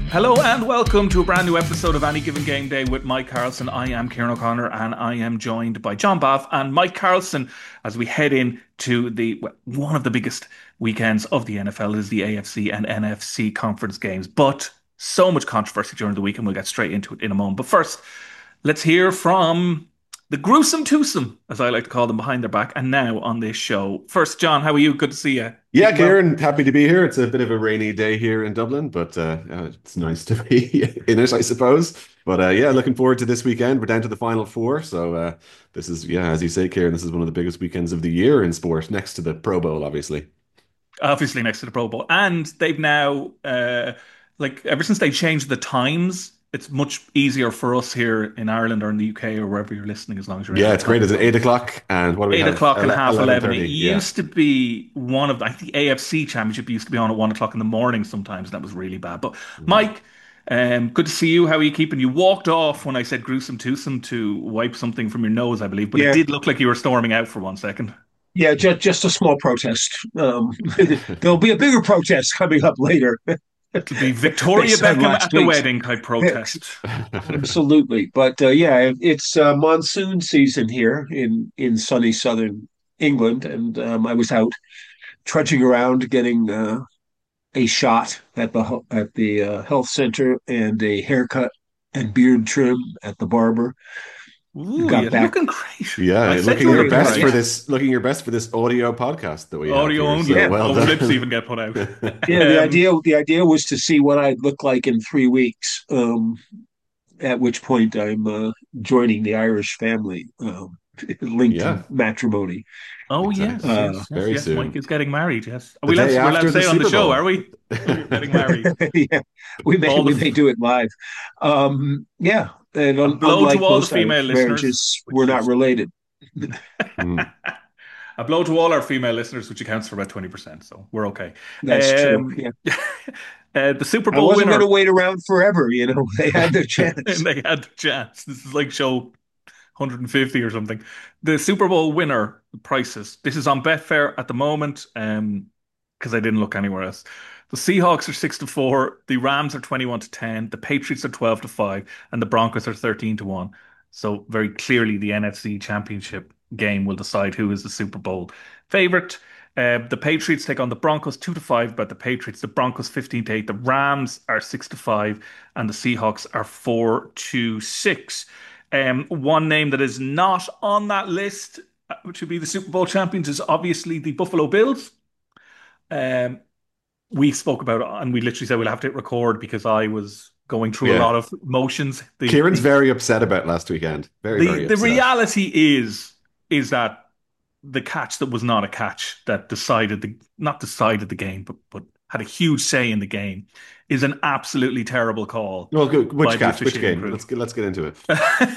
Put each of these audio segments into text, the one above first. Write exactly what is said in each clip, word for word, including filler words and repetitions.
Hello and welcome to a brand new episode of Any Given Game Day with Mike Carlson. I am Kieran O'Connor and I am joined by John Bath and Mike Carlson as we head into the well, one of the biggest weekends of the N F L is the A F C and N F C conference games. But so much controversy during the week and we'll get straight into it in a moment. But first, let's hear from the gruesome twosome, as I like to call them, behind their back and now on this show. First, John, how are you? Good to see you. Yeah, Well, Kieran, happy to be here. It's a bit of a rainy day here in Dublin, but uh, uh, it's nice to be in it, I suppose. But uh, yeah, looking forward to this weekend. We're down to the final four, so uh, this is, yeah, as you say, Kieran, this is one of the biggest weekends of the year in sport, next to the Pro Bowl, obviously. obviously next to the Pro Bowl. And they've now, uh, like, ever since they changed the times, it's much easier for us here in Ireland or in the U K or wherever you're listening, as long as you're in Yeah, that it's great. time It's at zone. eight o'clock, and what do we Eight have? o'clock and half eleven. It eleven thirty. Yeah. used to be one of, I think the A F C Championship used to be on at one o'clock in the morning sometimes, and that was really bad. But Mm. Mike, um, good to see you. How are you keeping? You walked off when I said gruesome twosome to wipe something from your nose, I believe, but it Yeah, did look like you were storming out for one second. yeah, just just a small protest. Um, there'll be a bigger protest coming up later, It'll be Victoria based on Beckham last at the week's. wedding type protest. Absolutely, but uh, yeah, it's uh, monsoon season here in in sunny southern England, and um, I was out trudging around getting uh, a shot at the ho- at the uh, health center and a haircut and beard trim at the barber. Ooh, Got you're back. looking great. Yeah, I said looking you were your Very looking best well, for great. yeah, this, looking your best for this audio podcast that we have Audio here. only. So yeah. well No clips done. even get put out. Yeah, the Um, idea the idea was to see what I'd look like in three weeks. Um, at which point I'm uh, joining the Irish family, um, linked to Yeah, matrimony. oh yes, exactly. Uh, yes, yes, Very yes. Mike soon. is getting married. Yes, are The we allowed? day We're allowed to after the say on the Super show, are Bowl. we? You're getting married. yeah, we may All we the may do it live. Um, yeah, and a un- blow to unlike all the most female Irish listeners, marriages, we're which not is related. Mm. a blow to all our female listeners, which accounts for about twenty percent. So we're okay. That's true. Um, Yeah, uh, the Super I Bowl wasn't going to winner, wait around forever. You know, they had their and chance. they had the chance. This is like show one hundred fifty or something. The Super Bowl winner prices. This is on Betfair at the moment, um, because I didn't look anywhere else. The Seahawks are six to four, the Rams are twenty-one to ten, the Patriots are twelve to five, and the Broncos are thirteen to one. So very clearly the N F C Championship game will decide who is the Super Bowl favorite. Uh, the Patriots take on the Broncos two to five, but the Patriots, the Broncos fifteen to eight, the Rams are six to five, and the Seahawks are four to six. Um, one name that is not on that list, uh, which would be the Super Bowl champions, is obviously the Buffalo Bills. Um, we spoke about it and we literally said we'll have to hit record because I was going through a Yeah. lot of emotions. The Kieran's the very upset about last weekend. Very, the very the upset. reality is is that the catch that was not a catch that decided the not decided the game, but but had a huge say in the game is an absolutely terrible call Well, good. by Which the catch? Which officiating game? crew. Let's get let's get into it.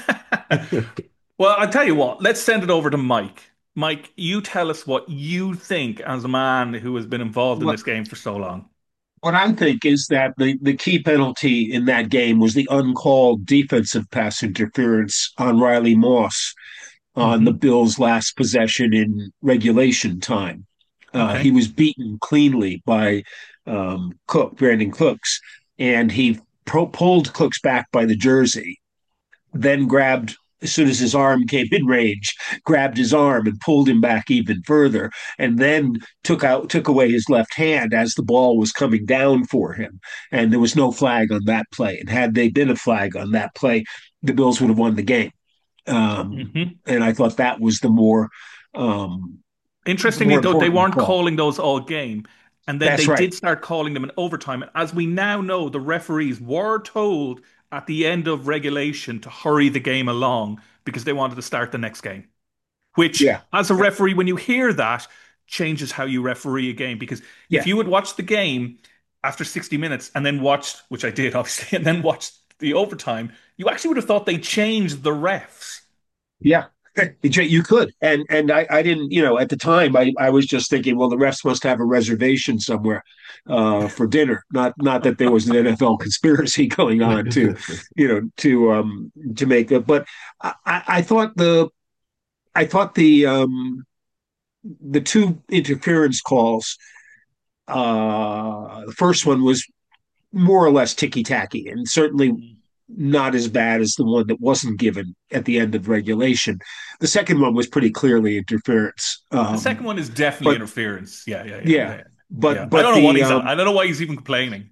Well, I'll tell you what, let's send it over to Mike. Mike, you tell us what you think as a man who has been involved in What this game for so long. what I think is that the, the key penalty in that game was the uncalled defensive pass interference on Riley Moss on the Hmm. Bills' last possession in regulation time. Uh, he Okay. was beaten cleanly by um, Cook, Brandon Cooks, and he pro- pulled Cooks back by the jersey, then grabbed, as soon as his arm came in range, grabbed his arm and pulled him back even further, and then took out took away his left hand as the ball was coming down for him. And there was no flag on that play. And had they been a flag on that play, the Bills would have won the game. Um, Hmm. and I thought that was the more um, Interestingly, more though, they important weren't call. calling those all game. And then they That's right. did start calling them in overtime. As we now know, the referees were told at the end of regulation to hurry the game along because they wanted to start the next game. Which, Yeah. as a referee, when you hear that, changes how you referee a game. Because if Yeah. you had watched the game after sixty minutes and then watched, which I did, obviously, and then watched the overtime, you actually would have thought they changed the refs. Yeah. You could. And and I, I didn't, you know, at the time I, I was just thinking, well, the refs must have a reservation somewhere uh, for dinner. Not not that there was an N F L conspiracy going on to, you know, to um to make it. But I, I thought the I thought the um the two interference calls, uh the first one was more or less ticky tacky, and certainly not as bad as the one that wasn't given at the end of regulation. The second one was pretty clearly interference. The second Um, one is definitely but interference. Yeah, yeah, yeah, yeah, yeah, yeah. but I but don't know what the he's. um, I don't know why he's even complaining.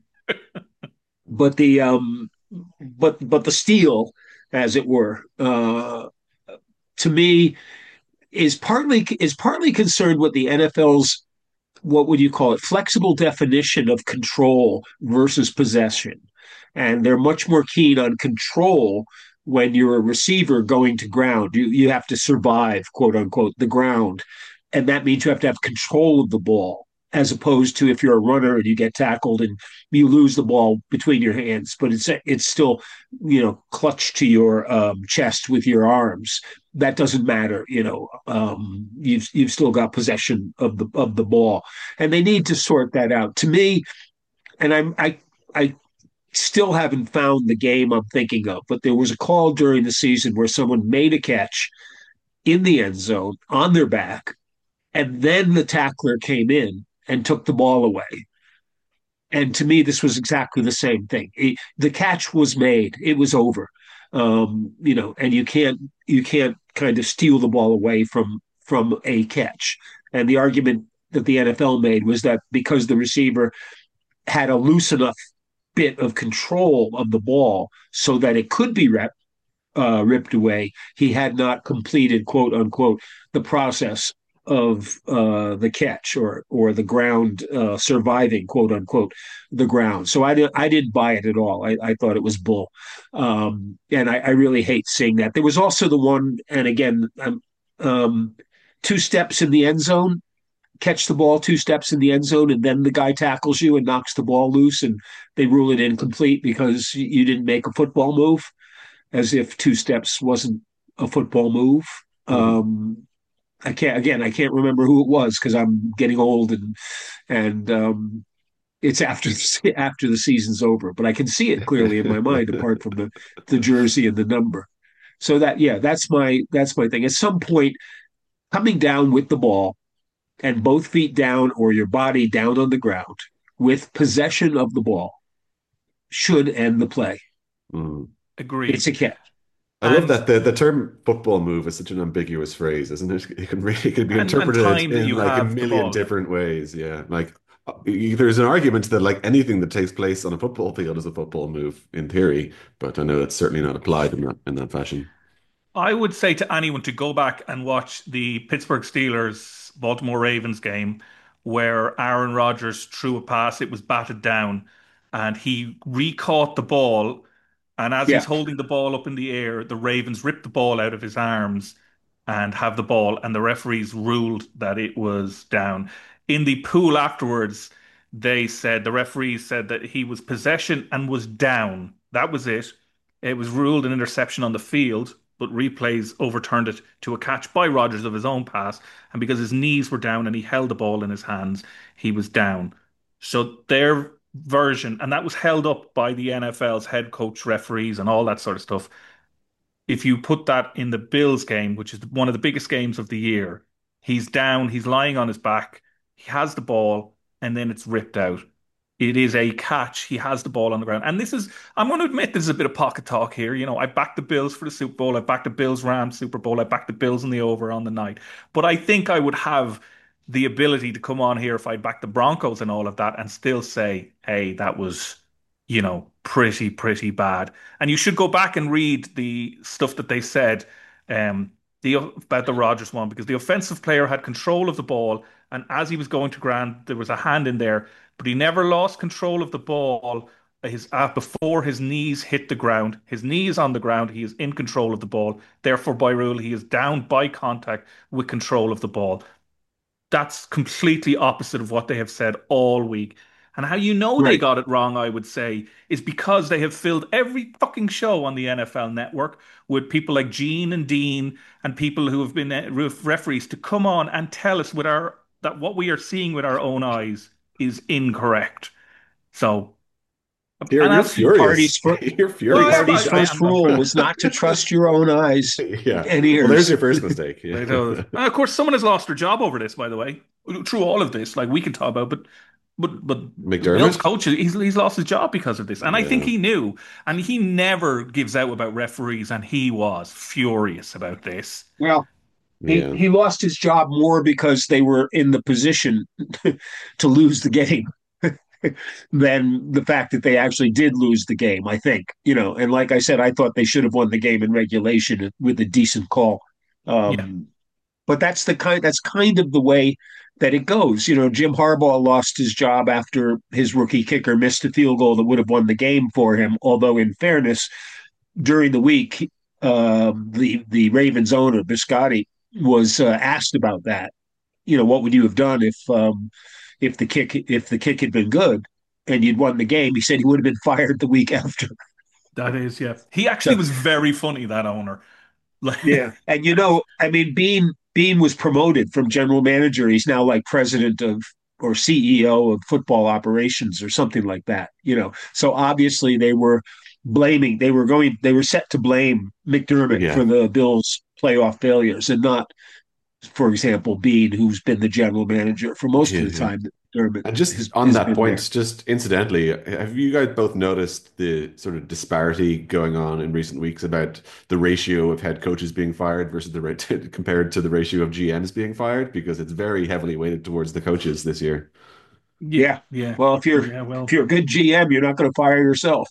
but the um, but but the steal, as it were, uh, to me is partly is partly concerned with the N F L's, what would you call it, flexible definition of control versus possession. And they're much more keen on control when you're a receiver going to ground. You you have to survive, quote unquote, the ground. And that means you have to have control of the ball, as opposed to if you're a runner and you get tackled and you lose the ball between your hands, but it's it's still, you know, clutched to your um, chest with your arms. That doesn't matter, you know. Um, you've you've still got possession of the of the ball, and they need to sort that out. To me, and I'm I I still haven't found the game I'm thinking of, but there was a call during the season where someone made a catch in the end zone on their back, and then the tackler came in and took the ball away. And to me, this was exactly the same thing. It, the catch was made; it was over. Um, you know, and you can't you can't kind of steal the ball away from from a catch. And the argument that the N F L made was that because the receiver had a loose enough bit of control of the ball so that it could be rep, uh, ripped away, he had not completed, quote unquote, the process of uh, the catch, or or the ground, uh, surviving, quote unquote, the ground. So I didn't I didn't buy it at all. I, I thought it was bull, um, and I, I really hate seeing that. There was also the one, and again, um, um, two steps in the end zone, catch the ball two steps in the end zone, and then the guy tackles you and knocks the ball loose, and they rule it incomplete because you didn't make a football move, as if two steps wasn't a football move. Mhm. Um, I can't again. I can't remember who it was because I'm getting old, and and um, it's after the, after the season's over. But I can see it clearly in my mind, apart from the the jersey and the number. So that yeah, that's my that's my thing. At some point, coming down with the ball and both feet down or your body down on the ground with possession of the ball should end the play. Mhm. It's Agreed. a catch. I love And that the, the term football move is such an ambiguous phrase, isn't it? It can really it can be and and interpreted time that in you like a have the million ball. Yeah. different ways. Yeah, like uh, y- there's an argument that like anything that takes place on a football field is a football move in theory, but I know that's certainly not applied in that in that fashion. I would say to anyone to go back and watch the Pittsburgh Steelers Baltimore Ravens game where Aaron Rodgers threw a pass, it was batted down, and he re-caught the ball. And as he's Yeah, holding the ball up in the air, the Ravens ripped the ball out of his arms and have the ball, and the referees ruled that it was down. In the pool afterwards, they said the referees said that he was possession and was down. That was it. It was ruled an interception on the field, but replays overturned it to a catch by Rodgers of his own pass. And because his knees were down and he held the ball in his hands, he was down. So their version, and that was held up by the N F L's head coach, referees, and all that sort of stuff. If you put that in the Bills game, which is one of the biggest games of the year, he's down, he's lying on his back, he has the ball, and then it's ripped out. It is a catch. He has the ball on the ground. And this is, I'm going to admit, this is a bit of pocket talk here. You know, I backed the Bills for the Super Bowl. I backed the Bills Rams Super Bowl. I backed the Bills in the over on the night. But I think I would have the ability to come on here if I backed the Broncos and all of that and still say, hey, that was, you know, pretty, pretty bad. And you should go back and read the stuff that they said um, the, about the Rodgers one, because the offensive player had control of the ball. And as he was going to ground, there was a hand in there, but he never lost control of the ball. His uh, before his knees hit the ground, his knee is on the ground. He is in control of the ball. Therefore, by rule, he is down by contact with control of the ball. That's completely opposite of what they have said all week. And how you know they right. got it wrong, I would say, is because they have filled every fucking show on the N F L network with people like Gene and Dean and people who have been uh, ref- referees to come on and tell us with our that what we are seeing with our own eyes is incorrect. So, Here and you're as Tea furious. Party's fir- You're Tea well, I furious am, Party's about I, I first am, I'm rule furious. was not to trust your own eyes that. Yeah. and Well, there's ears. your first mistake. Right, Yeah. uh, of course, someone has lost their job over this, by the way. Through all of this, like we can talk about, but But but the Bills McDermott? coach, he's he's lost his job because of this, and I think Yeah. he knew, and he never gives out about referees, and he was furious about this. Well, he Yeah. he lost his job more because they were in the position to lose the game than the fact that they actually did lose the game, I think. You know, and like I said, I thought they should have won the game in regulation with a decent call. Yeah, Um, but that's the kind that's kind of the way that it goes. You know, Jim Harbaugh lost his job after his rookie kicker missed a field goal that would have won the game for him. Although, in fairness, during the week, uh, the the Ravens owner Biscotti was uh, asked about that. You know, what would you have done if um, if the kick if the kick had been good and you'd won the game? He said he would have been fired the week after. that is, yeah. He actually So was very funny, that owner. Like, yeah, and you know, I mean, Bean Bean was promoted from general manager. He's now like president of or C E O of football operations or something like that. You know, so obviously they were blaming. They were going. They were set to blame McDermott Yeah. for the Bills' playoff failures, and not, for example, Bean, who's been the general manager for most of the Yeah. time that McDermott And just has, on has that been there. point, just incidentally, have you guys both noticed the sort of disparity going on in recent weeks about the ratio of head coaches being fired versus the rate compared to the ratio of G Ms being fired? Because it's very heavily weighted towards the coaches this year. yeah, Yeah. yeah, Well, if you're yeah. if Well, you're a good G M, you're not going to fire yourself.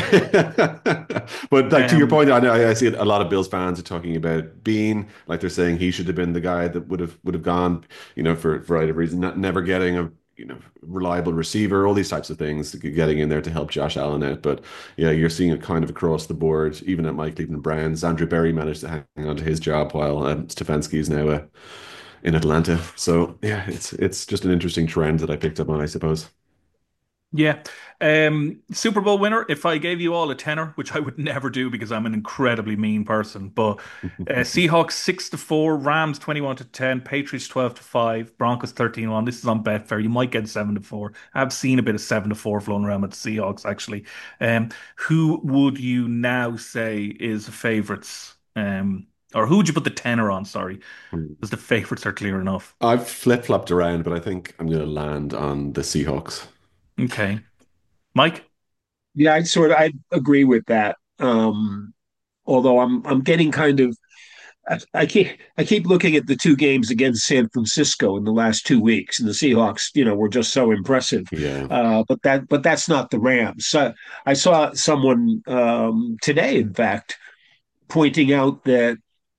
But like to your um, point, I know I see a lot of Bills fans are talking about Bean, like they're saying he should have been the guy that would have would have gone, you know, for a variety of reasons, not never getting a you know reliable receiver, all these types of things, getting in there to help Josh Allen out. But yeah, you're seeing it kind of across the board, even at my Cleveland Browns. Andrew Berry managed to hang on to his job while um, Stefanski is now uh, in Atlanta. So yeah, it's it's just an interesting trend that I picked up on, I suppose. yeah. Um, Super Bowl winner, if I gave you all a tenner, which I would never do because I'm an incredibly mean person, but uh, Seahawks six to four, Rams twenty-one to ten, Patriots twelve to five, Broncos thirteen one. This is on Betfair. You might get seven to four. I've seen a bit of seven to four flown around with the Seahawks actually. Um, who would you now say is the favorites? Um, or who would you put the tenner on? Sorry, because the favorites are clear enough. I've flip-flopped around, but I think I'm going to land on the Seahawks. Okay. Mike? Yeah, I sort of I agree with that. Um, although I'm I'm getting kind of I, I keep I keep looking at the two games against San Francisco in the last two weeks, and the Seahawks, you know, were just so impressive. Yeah. Uh, but that but that's not the Rams. So I saw someone um, today, in fact, pointing out that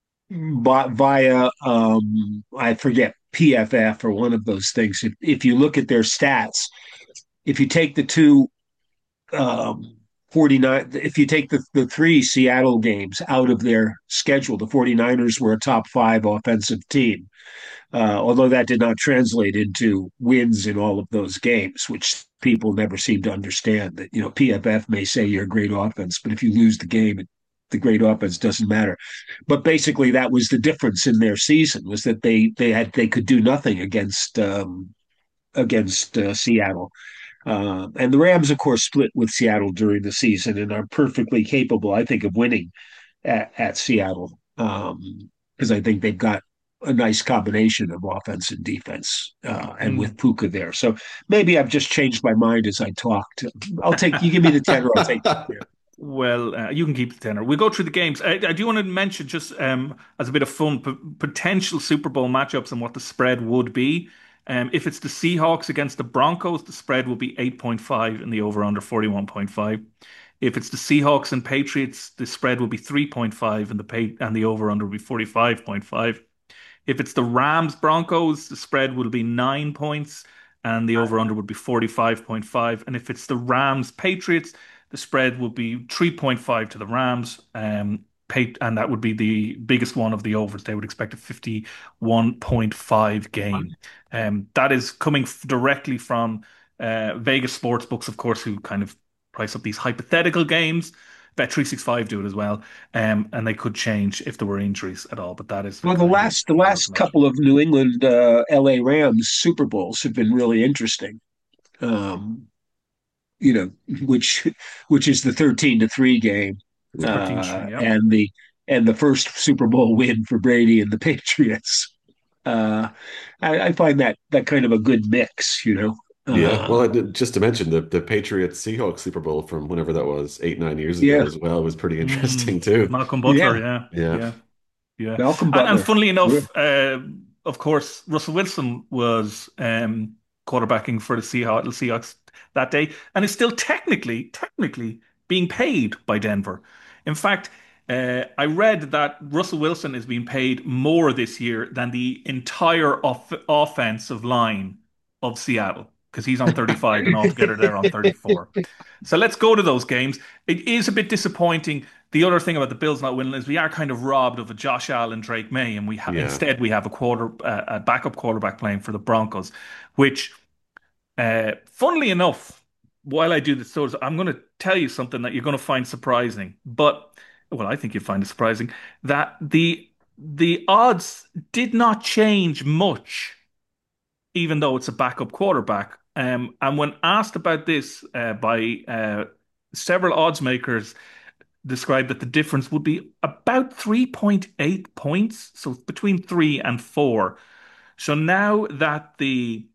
via um, I forget P F F or one of those things. If, if you look at their stats, if you take the two um, forty-nine, if you take the, the three Seattle games out of their schedule, the 49ers were a top five offensive team. Uh, although that did not translate into wins in all of those games, which people never seem to understand. That, you know, P F F may say you're a great offense, but if you lose the game, it, the great offense doesn't matter. But basically, that was the difference in their season, was that they they had they could do nothing against um, against uh, Seattle. Uh, and the Rams, of course, split with Seattle during the season and are perfectly capable, I think, of winning at, at Seattle, um, because I think they've got a nice combination of offense and defense, uh, and with Mm. Puka there. So maybe I've just changed my mind as I talked. I'll take you give me the tenner. I'll take the Well, uh, you can keep the tenner. We'll go through the games. I, I do want to mention just um, as a bit of fun, p potential Super Bowl matchups and what the spread would be. Um, if it's the Seahawks against the Broncos, the spread will be eight point five and the over-under forty-one point five. If it's the Seahawks and Patriots, the spread will be three point five and the pay and the over-under will be forty-five point five. If it's the Rams Broncos, the spread will be nine points and the over under would be forty-five point five. And if it's the Rams Patriots, the spread will be three point five to the Rams. Um, and that would be the biggest one of the overs. They would expect a fifty-one point five game. Um, that is coming f- directly from uh, Vegas sportsbooks, of course, who kind of price up these hypothetical games. Bet three sixty-five do it as well. Um, and they could change if there were injuries at all. But that is the well, the kind of last the where we're last coming at. couple of New England uh, L A Rams Super Bowls have been really interesting. Um, you know, which which is the thirteen to three game, thirteen uh, string, yep. and the and the first Super Bowl win for Brady and the Patriots. Uh, I, I find that that kind of a good mix, you know. Yeah, well, Uh, I did- just to mention the the Patriots Seahawks Super Bowl from whenever that was, eight, nine years ago yeah, as well was pretty interesting Mm, too. Malcolm Butler, yeah. yeah, Yeah. yeah, yeah. Malcolm And and Butler. funnily Yeah. enough, uh, of course, Russell Wilson was um, quarterbacking for the Seahawks, Seahawks that day, and is still technically, technically being paid by Denver. In fact, uh, I read that Russell Wilson is being paid more this year than the entire off offensive line of Seattle because he's on thirty-five and altogether they're on thirty-four. So let's go to those games. It is a bit disappointing. The other thing about the Bills not winning is we are kind of robbed of a Josh Allen, Drake May, and we ha Yeah. instead we have a quarter uh, a backup quarterback playing for the Broncos, which, uh, funnily enough, while I do this, so I'm going to tell you something that you're going to find surprising. But well, I think you'd find it surprising that the the odds did not change much, even though it's a backup quarterback. Um, and when asked about this uh, by uh, several odds makers, described that the difference would be about three point eight points, so between three and four. So now that the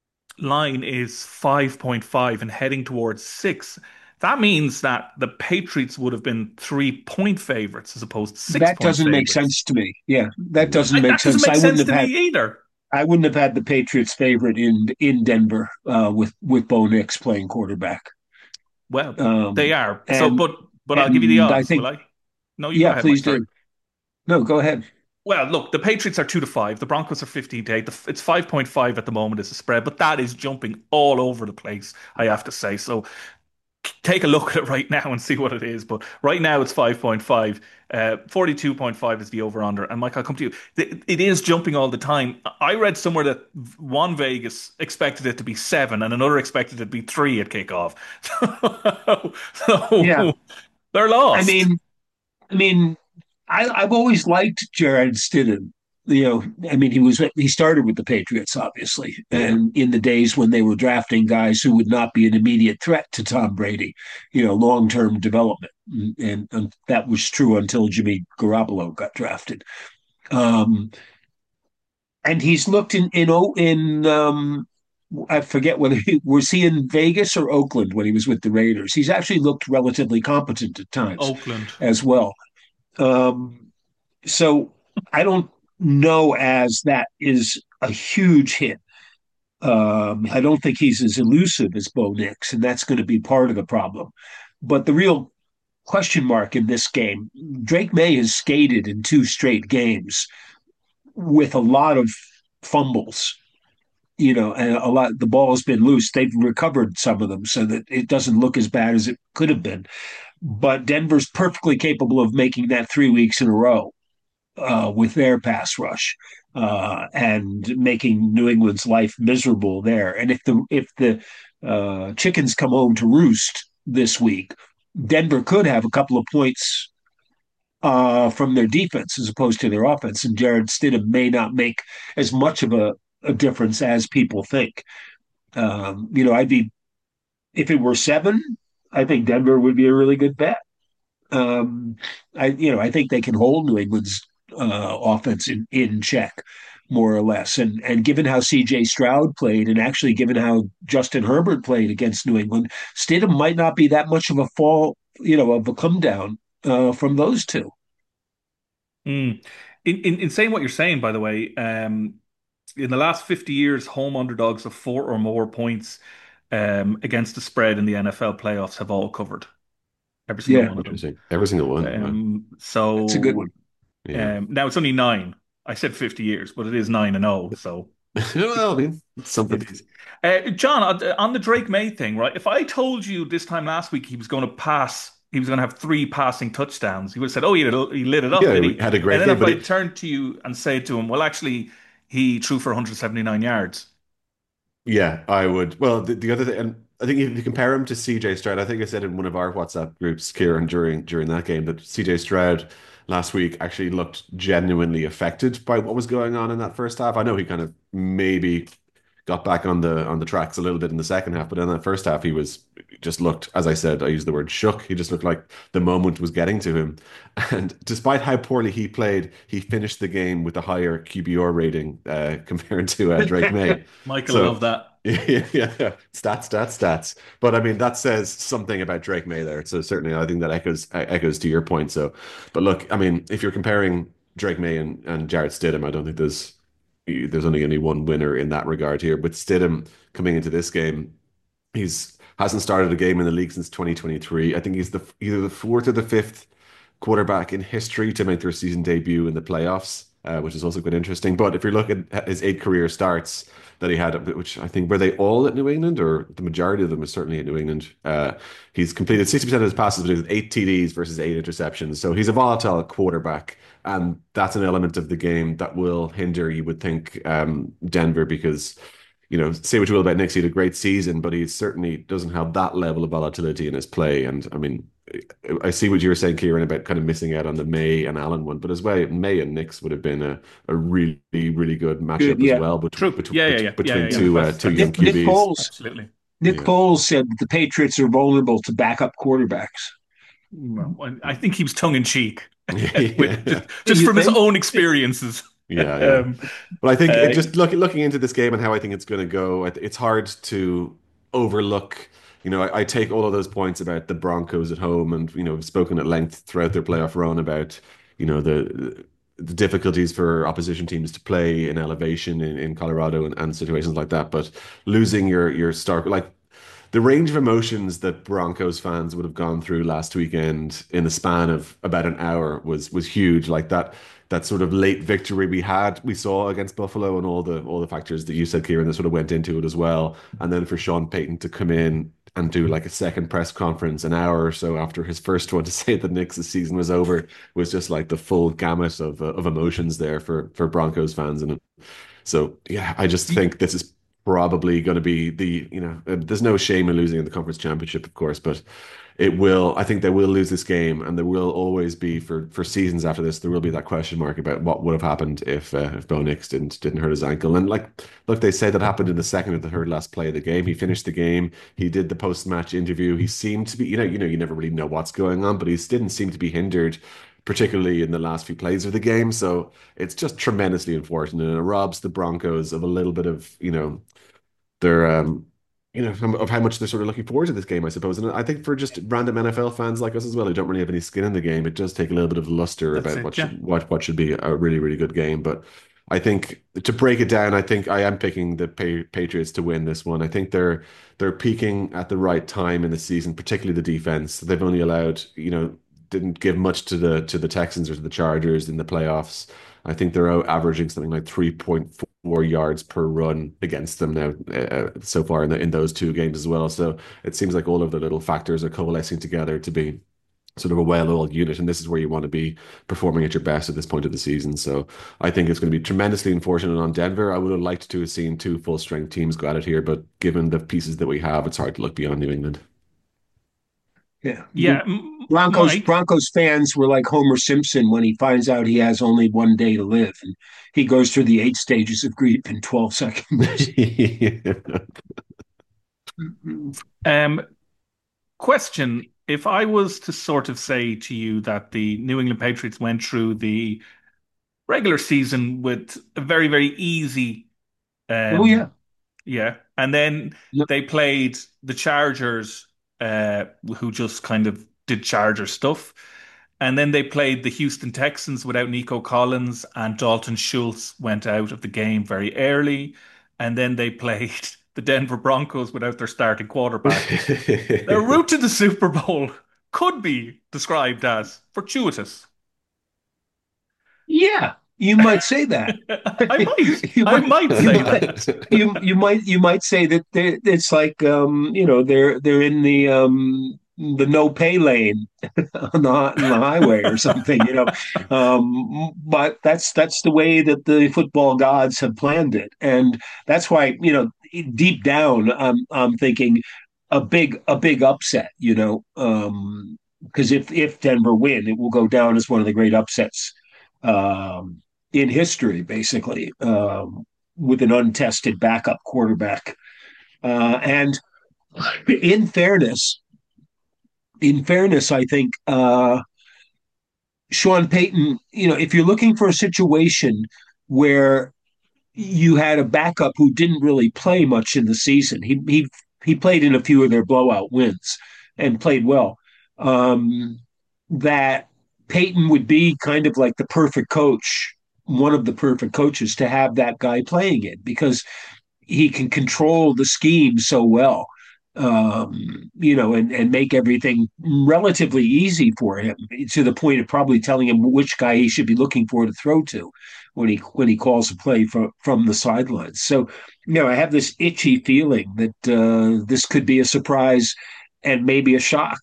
line is five point five and heading towards six, that means that the Patriots would have been three point favorites as opposed to six That point doesn't make favorites. sense to me. Yeah, that doesn't I, make that doesn't sense. make I wouldn't sense have to had me either. I wouldn't have had the Patriots favorite in in Denver uh, with with Bo Nix playing quarterback. Well, they Um, are. So, and but but I'll give you the and I odds, think will I? No, you go yeah, ahead, Mike. please Sorry. do. No, go ahead. Well, look, the Patriots are two to five. The Broncos are fifteen to eight. The, it's five point five at the moment as a spread, but that is jumping all over the place, I have to say. So take a look at it right now and see what it is. But right now it's five point five. Uh, forty-two point five is the over under. And Mike, I'll come to you. It, it is jumping all the time. I read somewhere that one Vegas expected it to be seven and another expected it to be three at kickoff. So, Yeah, so they're I lost. mean, I mean, I, I've always liked Jared Stidham. You know, I mean, he was he started with the Patriots, obviously, Yeah. and in the days when they were drafting guys who would not be an immediate threat to Tom Brady, you know, long term development, and, and that was true until Jimmy Garoppolo got drafted. Um, and he's looked in in in um, I forget whether he was he in Vegas or Oakland when he was with the Raiders. He's actually looked relatively competent at times Oakland. as well. Um, so I don't know as that is a huge hit. Um, I don't think he's as elusive as Bo Nix, and that's going to be part of the problem. But the real question mark in this game, Drake May has skated in two straight games with a lot of fumbles. You know, and a lot the ball has been loose. They've recovered some of them so that it doesn't look as bad as it could have been. But Denver's perfectly capable of making that three weeks in a row uh, with their pass rush uh, and making New England's life miserable there. And if the if the uh, chickens come home to roost this week, Denver could have a couple of points uh, from their defense as opposed to their offense, and Jared Stidham may not make as much of a, a difference as people think. Um, you know, I'd be if it were seven, I think Denver would be a really good bet. Um, I you know I think they can hold New England's uh, offense in, in check more or less, and and given how C J Stroud played, and actually given how Justin Herbert played against New England, Stidham might not be that much of a fall, you know, of a come down uh, from those two. Mm. In, in in saying what you're saying, by the way, um, in the last fifty years, home underdogs of four or more points um, against the spread in the N F L playoffs have all covered. Every single Yeah, one of them. Interesting. Every single one. Wow. Um, that's a good so one. Yeah. um, now it's only nine. I said fifty years, but it is nine and oh. So Well, I mean, it's it something. is. Uh, John, on on the Drake May thing, right? If I told you this time last week he was going to pass, he was going to have three passing touchdowns, you would have said, "Oh, he lit, he lit it up, Yeah, did we he?" had a And great then game, if but I it, turned to you and said to him, "Well, actually, he threw for one hundred seventy-nine yards." yeah, I would. Well, the, the other thing, and I think if you compare him to C J Stroud, I think I said in one of our WhatsApp groups, Kieran, during during that game, that C J Stroud last week actually looked genuinely affected by what was going on in that first half. I know he kind of maybe got back on the on the tracks a little bit in the second half, but in that first half, he was just looked, as I said, I used the word shook. He just looked like the moment was getting to him. And despite how poorly he played, he finished the game with a higher Q B R rating uh, compared to uh, Drake May. Michael So loved that. Yeah, yeah, yeah. Stats, stats, stats. But I mean, that says something about Drake May there. So certainly, I think that echoes e- echoes to your point. So, but look, I mean, if you're comparing Drake May and, and Jarrett Stidham, I don't think there's there's only only one winner in that regard here. But Stidham coming into this game, he's hasn't started a game in the league since twenty twenty-three. I think he's the either the fourth or the fifth quarterback in history to make their season debut in the playoffs, uh, which is also quite interesting. But if you're looking at his eight career starts that he had, which I think were they all at New England, or the majority of them was certainly at New England. Uh, he's completed sixty percent of his passes with eight T Ds versus eight interceptions. So he's a volatile quarterback. And that's an element of the game that will hinder, you would think, um, Denver, because you know, say what you will about Knicks, he had a great season, but he certainly doesn't have that level of volatility in his play. And I mean, I see what you were saying, Kieran, about kind of missing out on the May and Allen one, but as well, May and Knicks would have been a, a really, really good Good, matchup as yeah. well between True. Yeah, yeah, yeah, yeah, between yeah, yeah. two uh, That's two that's young Nick, Nick Q Bs. Foles. absolutely. Nick Yeah. Foles said that the Patriots are vulnerable to backup quarterbacks. Well, I think he was tongue in cheek with just Yeah. just You from his think? own experiences. Yeah, yeah. Um, But I think it uh, just looking looking into this game and how I think it's going to go, it- it's hard to overlook. You know, I, I take all of those points about the Broncos at home, and you know, I've spoken at length throughout their playoff run about you know the the difficulties for opposition teams to play in elevation in, in Colorado and, and situations like that. But losing your your star, like the range of emotions that Broncos fans would have gone through last weekend in the span of about an hour was was huge. Like that that sort of late victory we had, we saw against Buffalo, and all the all the factors that you said, Kieran, that sort of went into it as well. And then for Sean Payton to come in and do like a second press conference an hour or so after his first one to say that Knicks' season was over was just like the full gamut of uh, of emotions there for for Broncos fans. And so, yeah, I just think this is probably going to be the, you know, uh, there's no shame in losing in the conference championship, of course, but it will, I think they will lose this game, and there will always be for for seasons after this, there will be that question mark about what would have happened if uh, if Bo Nix didn't didn't hurt his ankle. And like, look, they said that happened in the second or the third last play of the game. He finished the game. He did the post match interview. He seemed to be, you know, you know, you never really know what's going on, but he didn't seem to be hindered, particularly in the last few plays of the game. So it's just tremendously unfortunate, and it robs the Broncos of a little bit of, you know, their um you know of how much they're sort of looking forward to this game, I suppose. And I think for just random N F L fans like us as well, who don't really have any skin in the game, it does take a little bit of luster that's about it. what Yeah, should what what should be a really really good game. But I think to break it down, I think I am picking the pa Patriots to win this one. I think they're they're peaking at the right time in the season, particularly the defense. They've only allowed, you know, didn't give much to the to the Texans or to the Chargers in the playoffs. I think they're out averaging something like three point four yards per run against them now, uh, so far in the, in those two games as well. So it seems like all of the little factors are coalescing together to be sort of a well-oiled unit, and this is where you want to be performing at your best at this point of the season. So I think it's going to be tremendously unfortunate on Denver. I would have liked to have seen two full-strength teams go at it here, but given the pieces that we have, it's hard to look beyond New England. Yeah. yeah. M- Broncos Mike, Broncos fans were like Homer Simpson when he finds out he has only one day to live, and he goes through the eight stages of grief in twelve seconds. um, question: if I was to sort of say to you that the New England Patriots went through the regular season with a very, very easy, Oh um, yeah. yeah, and then Yep. they played the Chargers, uh, who just kind of did Charger stuff. And then they played the Houston Texans without Nico Collins, and Dalton Schultz went out of the game very early. And then they played the Denver Broncos without their starting quarterback. Their route to the Super Bowl could be described as fortuitous. Yeah, you might say that. I might, you I might might you say might that. you you might you might say that they, it's like um you know they're they're in the um the no pay lane on the on the highway or something, you know. Um but that's that's the way that the football gods have planned it, and that's why, you know, deep down I'm I'm thinking a big a big upset, you know. Um because if if Denver win, it will go down as one of the great upsets um in history, basically, um, with an untested backup quarterback. Uh, and in fairness, in fairness, I think uh, Sean Payton, you know, if you're looking for a situation where you had a backup who didn't really play much in the season. He he he played in a few of their blowout wins and played well. Um, that Peyton would be kind of like the perfect coach, one of the perfect coaches to have that guy playing it because he can control the scheme so well, um, you know, and, and make everything relatively easy for him to the point of probably telling him which guy he should be looking for to throw to when he when he calls a play from from the sidelines. So, you know, I have this itchy feeling that uh, this could be a surprise and maybe a shock,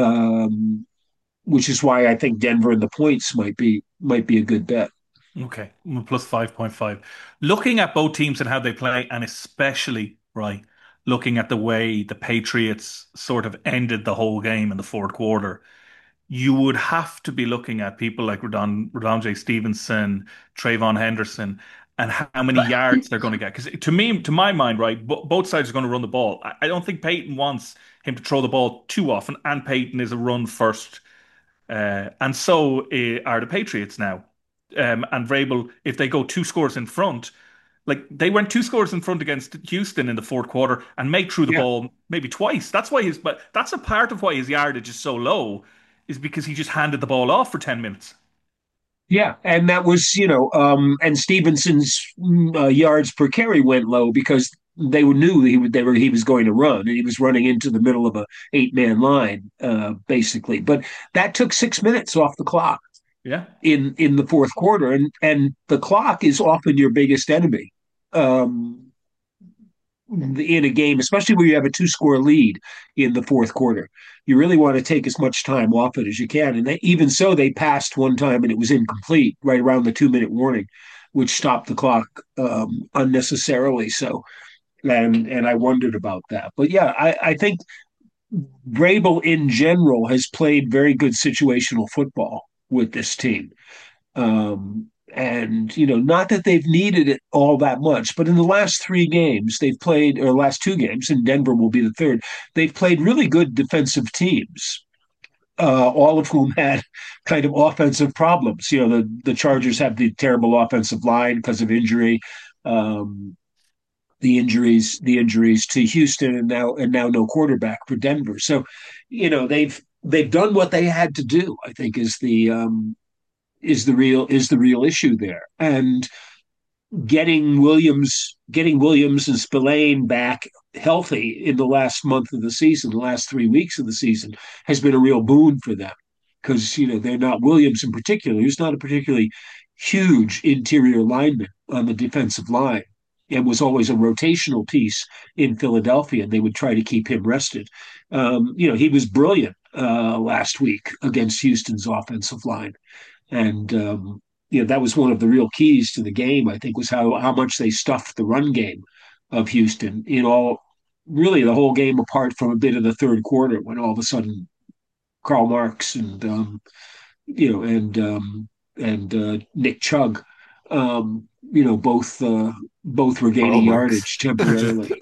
um, which is why I think Denver and the points might be might be a good bet. Okay, mm, plus five point five. Looking at both teams and how they play, and especially, right, looking at the way the Patriots sort of ended the whole game in the fourth quarter, you would have to be looking at people like Rodon, Rodon Stevenson, Trayvon Henderson, and how many yards they're going to get. Because to me, to my mind, right, bo- both sides are going to run the ball. I, I don't think Peyton wants him to throw the ball too often, and Peyton is a run first, uh, and so uh, are the Patriots now. Um, and Vrabel, if they go two scores in front, like they went two scores in front against Houston in the fourth quarter and May threw the Yeah. ball maybe twice. That's why his, but that's a part of why his yardage is so low, is because he just handed the ball off for ten minutes. Yeah, and that was, you know, um, and Stevenson's mm, uh, yards per carry went low because they knew he would, they were he was going to run, and he was running into the middle of a eight man line, uh, basically. But that took six minutes off the clock Yeah. in in the fourth quarter, and and the clock is often your biggest enemy. Um, in a game, especially where you have a two score lead in the fourth quarter. You really want to take as much time off it as you can. And they, even so, they passed one time and it was incomplete right around the two minute warning, which stopped the clock um, unnecessarily. So, and and I wondered about that. But yeah, I, I think Vrabel in general has played very good situational football with this team. Um, and you know, not that they've needed it all that much, but in the last three games they've played, or last two games, and Denver will be the third. They've played really good defensive teams, uh, all of whom had kind of offensive problems. You know, the the Chargers have the terrible offensive line because of injury. Um, the injuries, the injuries to Houston, and now and now no quarterback for Denver. So, you know, they've they've done what they had to do. I think is the um, is the real is the real issue there. And getting Williams getting Williams and Spillane back healthy in the last month of the season, the last three weeks of the season, has been a real boon for them because you know they're not Williams in particular. He's not a particularly huge interior lineman on the defensive line and was always a rotational piece in Philadelphia. And they would try to keep him rested. Um, you know, he was brilliant uh, last week against Houston's offensive line. And um, you know that was one of the real keys to the game. I think was how how much they stuffed the run game of Houston in all really the whole game, apart from a bit of the third quarter when all of a sudden Karl Marx and um, you know and um, and uh, Nick Chugg, um, you know both uh, both were Karl gaining Marx. yardage temporarily.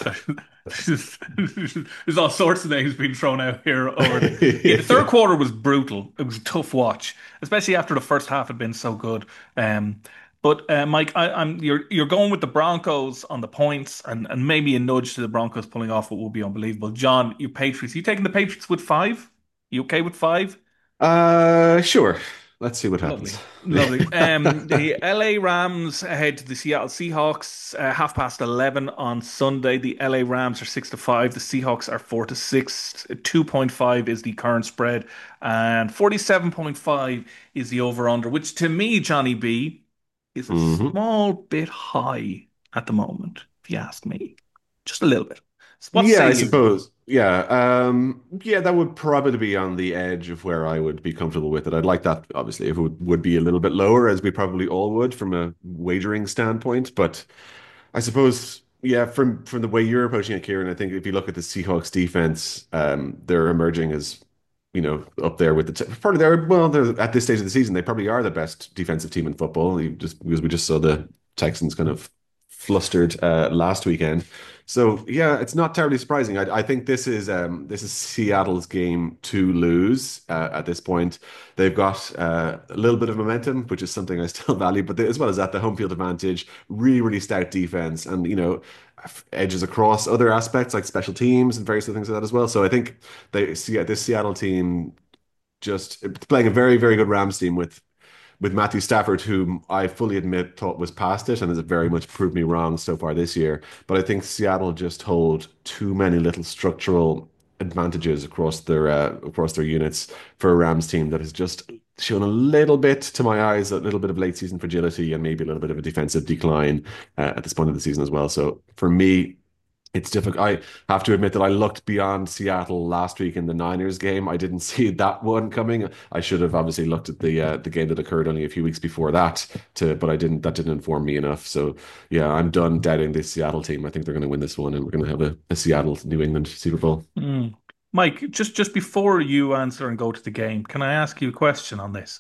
There's all sorts of names being thrown out here over the. Yeah, the third Yeah. quarter was brutal. It was a tough watch, especially after the first half had been so good. Um, but uh, Mike, I, I'm you're you're going with the Broncos on the points, and, and maybe a nudge to the Broncos pulling off what will be unbelievable. John, you Patriots, you taking the Patriots with five? You okay with five? Uh, sure. Let's see what happens. Lovely, lovely. Um, the L A Rams head to the Seattle Seahawks, uh, half past eleven on Sunday. The L A Rams are six to five. The Seahawks are four to six. Two point five is the current spread, and forty-seven point five is the over under, which to me, Johnny B, is a hmm small bit high at the moment. If you ask me, just a little bit. So what Yeah, say I you? suppose. Yeah. Um, yeah, that would probably be on the edge of where I would be comfortable with it. I'd like that, obviously, if it would, would be a little bit lower, as we probably all would from a wagering standpoint. But I suppose, yeah, from from the way you're approaching it, Kieran, I think if you look at the Seahawks defense, um, they're emerging as, you know, up there with the t probably they're well, they're at this stage of the season, they probably are the best defensive team in football. You just because we just saw the Texans kind of flustered uh, last weekend. So yeah, it's not terribly surprising. I, I think this is um, this is Seattle's game to lose uh, at this point. They've got uh, a little bit of momentum, which is something I still value, but they, as well as that, the home field advantage, really, really stout defense, and you know, edges across other aspects like special teams and various other things like that as well. So I think they see this Seattle team just playing a very, very good Rams team with with Matthew Stafford, whom I fully admit thought was past it and has very much proved me wrong so far this year. But I think Seattle just hold too many little structural advantages across their uh, across their units for a Rams team that has just shown a little bit, to my eyes, a little bit of late season fragility and maybe a little bit of a defensive decline uh, at this point of the season as well. So for me, it's difficult. I have to admit that I looked beyond Seattle last week in the Niners game. I didn't see that one coming. I should have obviously looked at the uh, the game that occurred only a few weeks before that to, but I didn't. That didn't inform me enough. So yeah, I'm done doubting this Seattle team. I think they're going to win this one, and we're going to have a, a Seattle New England Super Bowl. Mm. Mike, just just before you answer and go to the game, can I ask you a question on this?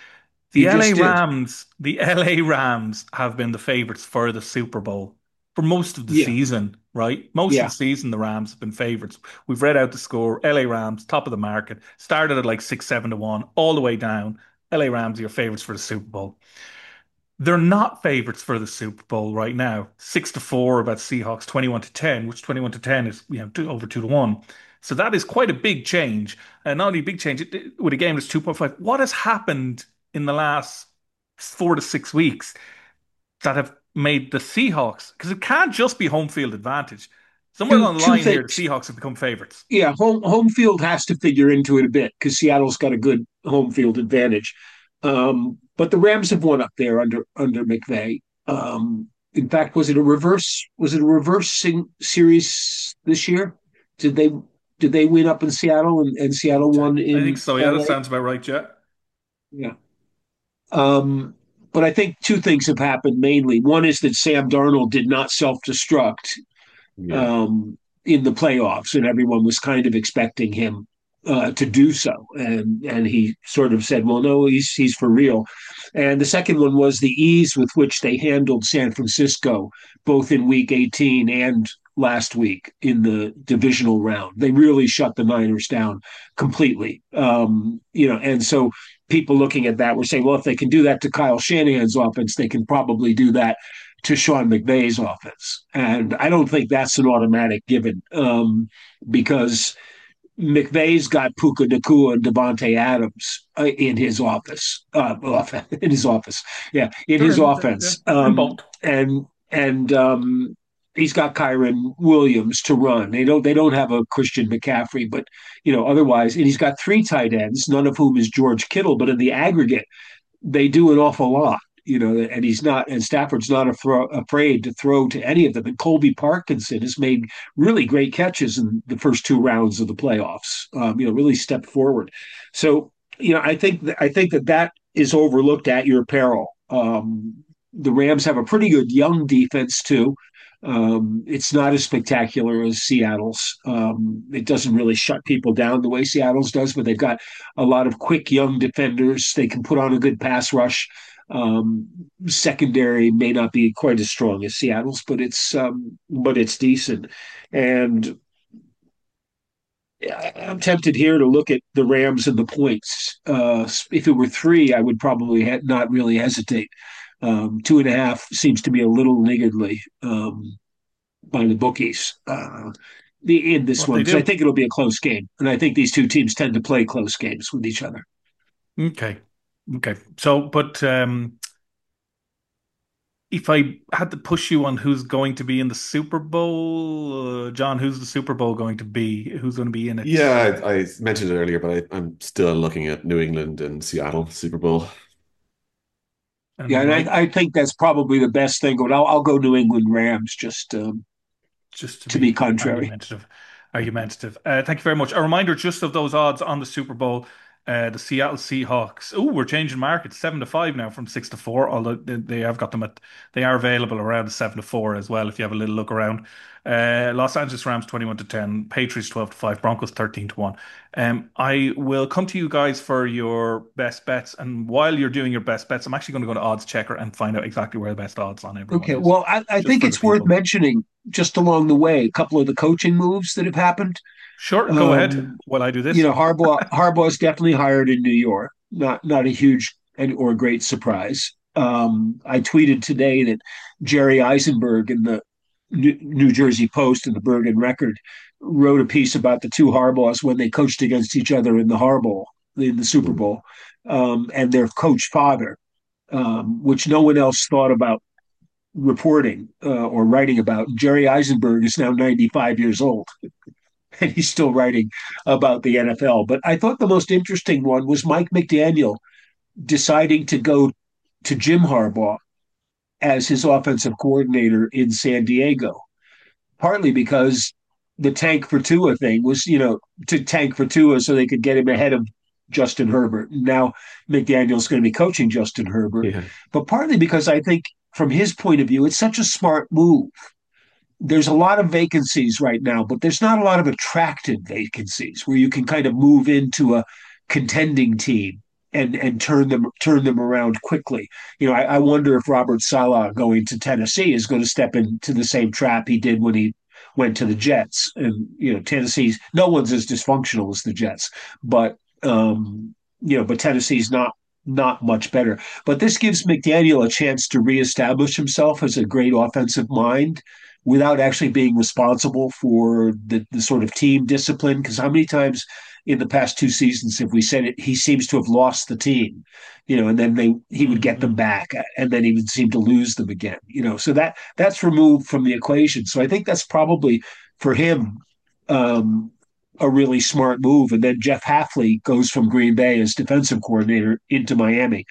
The You L A just did. Rams, the L A Rams have been the favorites for the Super Bowl for most of the Yeah, season, right? Most of yeah. the season, the Rams have been favorites. We've read out the score. L A Rams, top of the market, started at like six, seven to one, all the way down. L A Rams are your favorites for the Super Bowl. They're not favorites for the Super Bowl right now. Six to four about Seahawks, twenty-one to ten, which twenty-one to ten is, you know, two, over two to one. So that is quite a big change. And not only a big change, it, it- with a game that's two point five. What has happened in the last four to six weeks that have made the Seahawks? Because it can't just be home field advantage. Somewhere Two along the two line here, the things. Seahawks have become favorites. Yeah, home home field has to figure into it a bit because Seattle's got a good home field advantage. Um, but the Rams have won up there under under McVay. Um, in fact, was it a reverse? Was it a reverse sing, series this year? Did they did they win up in Seattle and, and Seattle won I think in so. Yeah, that L A? sounds about right, Jet. Yeah. Um, but I think two things have happened mainly. One is that Sam Darnold did not self destruct Yeah. um, in the playoffs, and everyone was kind of expecting him uh, to do so, and and he sort of said, "Well, no, he's he's for real." And the second one was the ease with which they handled San Francisco, both in Week eighteen and last week in the divisional round. They really shut the Niners down completely, um, you know, and so. People looking at that were saying, well, if they can do that to Kyle Shanahan's offense, they can probably do that to Sean McVay's offense. And I don't think that's an automatic given um, because McVay's got Puka Nacua and Devontae Adams uh, in his office, uh, in his office, yeah, in They're his in, yeah, offense, in um, both. and and um, he's got Kyron Williams to run. They don't they don't have a Christian McCaffrey, but you know otherwise, and he's got three tight ends, none of whom is George Kittle, but in the aggregate, they do an awful lot, you know, and he's not, and Stafford's not afro- afraid to throw to any of them. And Colby Parkinson has made really great catches in the first two rounds of the playoffs. Um, you know, really stepped forward. So, you know, I think th- I think that that is overlooked at your peril. Um, the Rams have a pretty good young defense too. Um, it's not as spectacular as Seattle's. Um, it doesn't really shut people down the way Seattle's does, but they've got a lot of quick young defenders. They can put on a good pass rush. Um, Secondary may not be quite as strong as Seattle's, but it's um, but it's decent. And I'm tempted here to look at the Rams and the points. Uh, if it were three, I would probably ha- not really hesitate. Um, two and a half seems to be a little niggardly um, by the bookies uh, the, in this What one they because I do. think it'll be a close game, and I think these two teams tend to play close games with each other. Okay. Okay. So, but um, if I had to push you on who's going to be in the Super Bowl, uh, John, who's the Super Bowl going to be? Who's going to be in it? Yeah, I, I mentioned it earlier, but I, I'm still looking at New England and Seattle Super Bowl. Yeah, And and Mike, I, I think that's probably the best thing. But I'll, I'll go New England Rams just um, just to to be be contrary. argumentative, argumentative. Uh, thank you very much. A reminder just of those odds on the Super Bowl. Uh, the Seattle Seahawks. Oh, we're changing markets. Seven to five now from six to four. Although they, they have got them at, they are available around seven to four as well. If you have a little look around. Uh, Los Angeles Rams twenty-one to ten. Patriots twelve to five. Broncos thirteen to one. Um, I will come to you guys for your best bets. And while you're doing your best bets, I'm actually going to go to Odds Checker and find out exactly where the best odds on everyone Okay, is, well, I, I just think for the it's worth people. mentioning just along the way a couple of the coaching moves that have happened. Sure, go ahead Um, while I do you this. know, Harbaugh Harbaugh's definitely hired in New York. Not not a huge and or great surprise. Um, I tweeted today that Jerry Eisenberg in the New, New Jersey Post and the Bergen Record wrote a piece about the two Harbaughs when they coached against each other in the Harbaugh in the Super Mm. Bowl, um, and their coach father, um, which no one else thought about reporting uh, or writing about. Jerry Eisenberg is now ninety-five years old and he's still writing about the N F L. But I thought the most interesting one was Mike McDaniel deciding to go to Jim Harbaugh as his offensive coordinator in San Diego, partly because the tank for Tua thing was, you know, to tank for Tua so they could get him ahead of Justin Herbert. Now McDaniel's going to be coaching Justin Herbert, Yeah. but partly because I think from his point of view, it's such a smart move. There's a lot of vacancies right now, but there's not a lot of attractive vacancies where you can kind of move into a contending team and and turn them turn them around quickly. You know, I, I wonder if Robert Saleh going to Tennessee is going to step into the same trap he did when he went to the Jets. And you know, Tennessee's no one's as dysfunctional as the Jets, but um, you know, but Tennessee's not not much better. But this gives McDaniel a chance to reestablish himself as a great offensive mind without actually being responsible for the, the sort of team discipline. Because how many times in the past two seasons have we said it? He seems to have lost the team, you know, and then they he would get them Mhm. back, and then he would seem to lose them again, you know. So that that's removed from the equation. So I think that's probably for him um, a really smart move. And then Jeff Hafley goes from Green Bay as defensive coordinator into Miami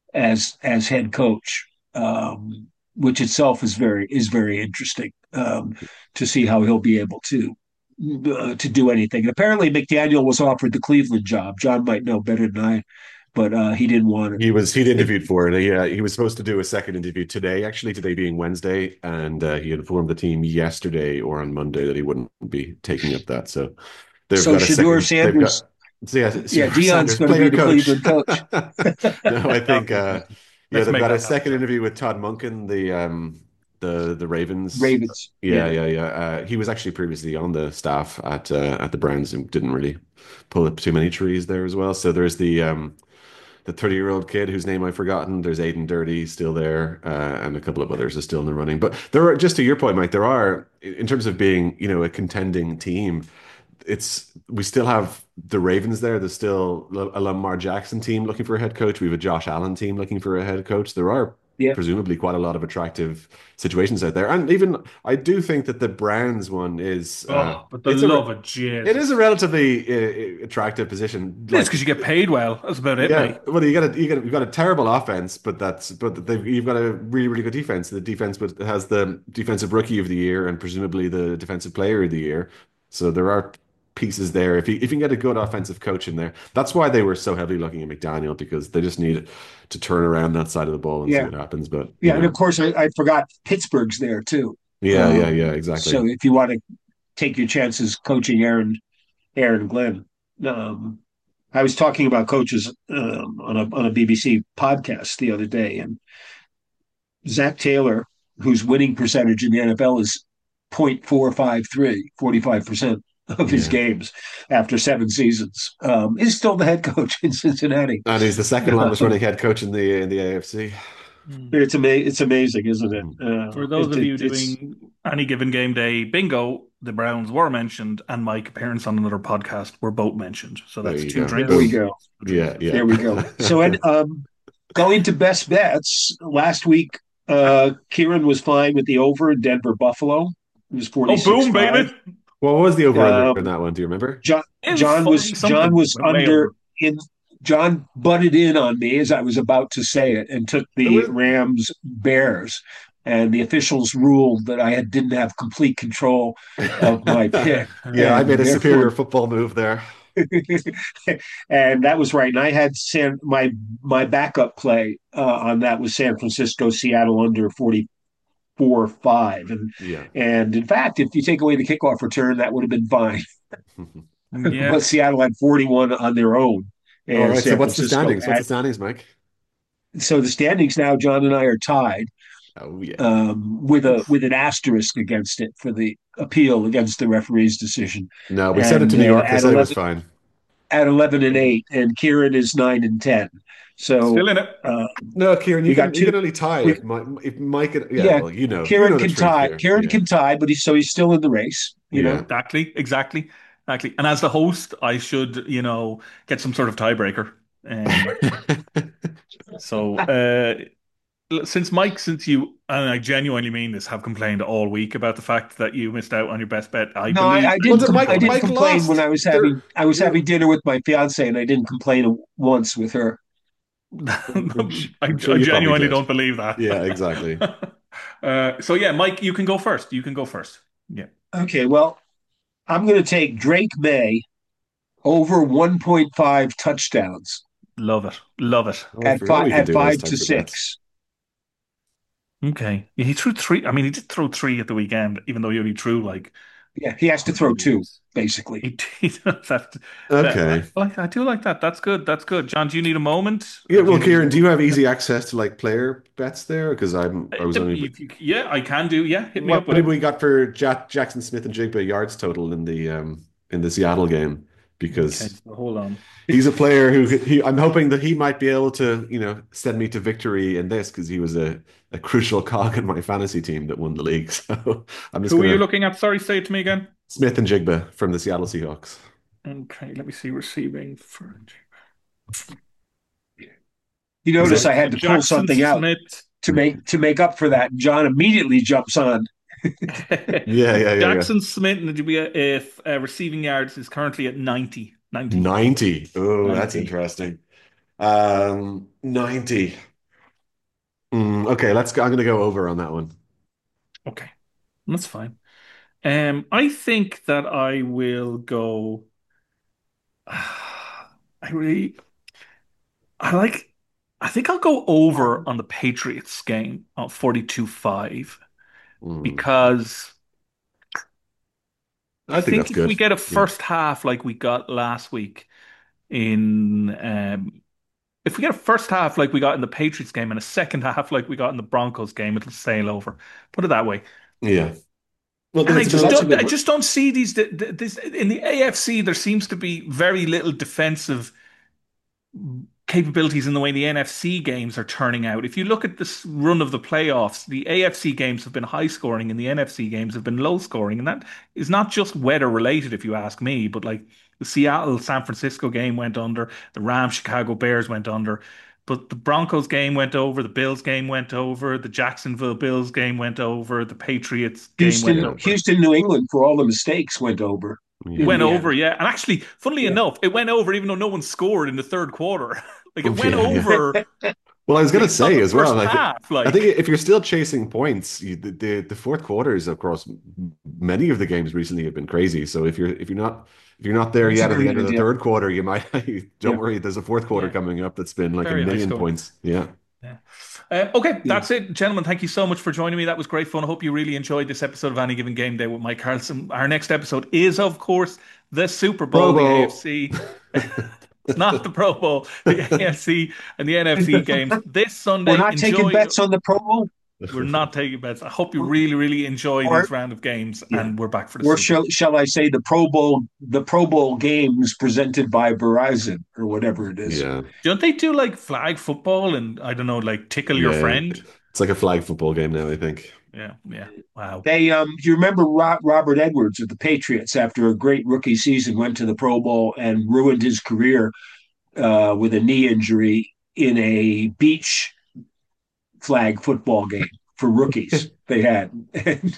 as as head coach, um, which itself is very is very interesting um, to see how he'll be able to uh, to do anything. And apparently, McDaniel was offered the Cleveland job. John might know better than I, but uh, he didn't want He was he'd it. interviewed for it. He, uh, he was supposed to do a second interview today, actually, today being Wednesday, and uh, he informed the team yesterday or on Monday that he wouldn't be taking up that. So they've So got a Shador second. They've got Sanders, so yeah, yeah, Shedeur Dion's Sanders, going to be player the coach. Cleveland coach. No, I think Okay, uh, yeah, let's they've make got a that happen, second John. interview with Todd Munkin, the um the the Ravens. Ravens, Yeah, yeah, yeah, yeah. Uh, he was actually previously on the staff at uh, at the Browns and didn't really pull up too many trees there as well. So there's the um the thirty year old kid whose name I've forgotten. There's Aiden Dirty still there, uh, and a couple of others are still in the running. But there are, just to your point, Mike, there are, in terms of being, you know, a contending team, it's we still have the Ravens there. There's still a Lamar Jackson team looking for a head coach. We have a Josh Allen team looking for a head coach. There are yeah, presumably quite a lot of attractive situations out there, and even I do think that the Browns one is uh, Oh, but the it's a love of it is a Jesus. relatively uh, attractive position. It's Like because you get paid well. That's about it, yeah, mate. well, you got a you got a, you've got a terrible offense, but that's but they've, you've got a really really good defense. The defense with- has the defensive rookie of the year and presumably the defensive player of the year. So there are pieces there. If you if you can get a good offensive coach in there, that's why they were so heavily looking at McDaniel because they just need to turn around that side of the ball and see yeah, what happens. But you yeah. And know, of course, I, I forgot Pittsburgh's there too. yeah, yeah, yeah, Um, exactly. so if you want to take your chances coaching Aaron Aaron Glenn. Um, I was talking about coaches um, on a on a B B C podcast the other day, and Zach Taylor, whose winning percentage in the N F L is point four five three, forty five percent of his Yeah, games after seven seasons, um, is still the head coach in Cincinnati. and he's the second longest running head coach in the in the A F C. Mm. it's ama- It's amazing, isn't it? Mhm. Uh, For those it, of it? you It's doing any given game day bingo, the Browns were mentioned, and Mike appearance on another podcast were both mentioned. So There that's you two go. there we drinks. Boom. go. Two drinks. Yeah, yeah. There we go. So, and um, going to best bets last week, uh, Kieran was fine with the over in Denver Buffalo. It was Oh, forty-six boom, baby! five. What was the over under in Um, that one? Do you remember? John It was John was forty John something. was Went way under over. in John butted in on me as I was about to say it and took It the was, Rams Bears. And the officials ruled that I had, didn't have complete control of my pick, yeah, I and made a superior therefore football move there. And that was right. And I had San, my my backup play uh, on that was San Francisco, Seattle under forty-four five. And Yeah. and in fact, if you take away the kickoff return, that would have been fine. Yeah. But Seattle had forty-one on their own, All and right. So San what's the Francisco standings? What's the had. standings, Mike? So the standings now, John and I are tied, Oh yeah. um, with a Oof. with an asterisk against it for the appeal against the referee's decision. No, we sent it to And New uh, York. They at said it was eleven fine. at eleven and eight, and Kieran is nine and ten. Still So in it. uh, No, Kieran, you we got can you two. can only tie We if Mike if Mike yeah, Yeah, well, you know. You Kieran know the can truth tie. here. Kieran Yeah. can tie, but he's so he's still in the race. You know. Yeah. Exactly. Exactly. Exactly. And as the host, I should, you know, get some sort of tiebreaker. Um, so uh, since Mike, since you, and I genuinely mean this, have complained all week about the fact that you missed out on your best bet, I No, I, believe I that Well, didn't. you did can Com- go I Mike didn't Mike next. complain when lost? I was There having I was you're having dinner with my fiance, and I didn't complain once with her. I'm, sh- I, I'm sure I you probably genuinely did. don't believe that. Yeah, exactly. Uh, so yeah, Mike, you can go first. You can go first. Yeah, Okay, well, I'm going to take Drake May over one point five touchdowns love it, love it. Oh, I at forgot five we could at do those five to types of bets. six. Okay, yeah, he threw three. I mean, he did throw three at the weekend, even though he only threw like Yeah, he has to throw two basically. he, he does that. That Okay. I like. I do like that. That's good. That's good. John, do you need a moment, Yeah, or do well, you need? Kieran, do you have easy access to like player bets there? Because I'm I was only If you- Yeah, I can do. Yeah, hit me what up with did it. we got for Jack, Jackson Smith and Jigba yards total in the um in the Seattle game? Okay, Because so hold on. he's a player who he I'm hoping that he might be able to, you know, send me to victory in this because he was a, a crucial cog in my fantasy team that won the league. So I'm just Who are you gonna looking at? Sorry, say it to me again. Smith and Jigba from the Seattle Seahawks. Okay, let me see. Receiving for You Was notice that I had to pull Jackson something out Smith. to make to make up for that. John immediately jumps on. yeah, yeah, yeah, yeah. Jackson Smith and if uh, receiving yards is currently at ninety. ninety. ninety. Oh, that's ninety. interesting. Um, ninety. Mm, okay, let's go. I'm gonna go over on that one. Okay, that's fine. Um, I think that I will go. I really, I like. I think I'll go over on the Patriots game of forty-two five Mm, because I I think think that's if we good. get a Yeah. first half like we got last week in um, if we get a first half like we got in the Patriots game and a second half like we got in the Broncos game, it'll sail over. Put it that way. Yeah. Well, then And I it's So just that's a about don't, good I one. just don't see these. This in the A F C. There seems to be very little defensive capabilities in the way the N F C games are turning out. If you look at this run of the playoffs, the A F C games have been high scoring and the N F C games have been low scoring. And that is not just weather related, if you ask me, but like the Seattle San Francisco game went under, the Rams Chicago Bears went under. But the Broncos game went over, the Bills game went over, the Jacksonville Bills game went over, the Patriots game went Houston, yeah, over. Houston, New England, for all the mistakes, went over It in yeah, went the over, end. yeah. And actually, funnily Yeah. enough, it went over even though no one scored in the third quarter. Like it went yeah, yeah. over Well, I was gonna based on say the as well. first I think half. I think Like, if you're still chasing points, you, the, the the fourth quarters across m- many of the games recently have been crazy. So if you're if you're not if you're not there That's a yet at very the good end of the idea. third quarter, you might don't Yeah. worry. There's a fourth quarter yeah, coming up that's been like a very high million scoring. points. Yeah. Yeah. Uh, okay, Yeah. that's it, gentlemen. Thank you so much for joining me. That was great fun. I hope you really enjoyed this episode of Any Given Game Day with Mike Carlson. Our next episode is, of course, the Super Pro Bowl, the Bowl. A F C. It's not the Pro Bowl, the A F C and the N F C games this We're Sunday. not taking Enjoy. bets on the Pro Bowl. We're not taking bets. I hope you really, really enjoy Or these round of games, yeah. and we're back for the Or Super shall, Bowl. shall I say the Pro Bowl, the Pro Bowl games presented by Verizon or whatever it is. Yeah. Don't they do like flag football and I don't know, like tickle your Yeah. friend? It's like a flag football game now, I think. Yeah, yeah. Wow. They, um, do you remember Ro- Robert Edwards of the Patriots after a great rookie season went to the Pro Bowl and ruined his career uh, with a knee injury in a beach flag football game for rookies they had. And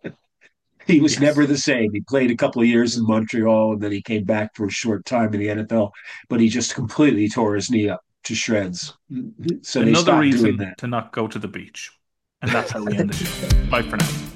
he was Yes. never the same. He played a couple of years in Montreal and then he came back for a short time in the N F L, but he just completely tore his knee up to shreds. So they Another stopped doing reason that. to not go to the beach. And that's how we end the show. Bye for now.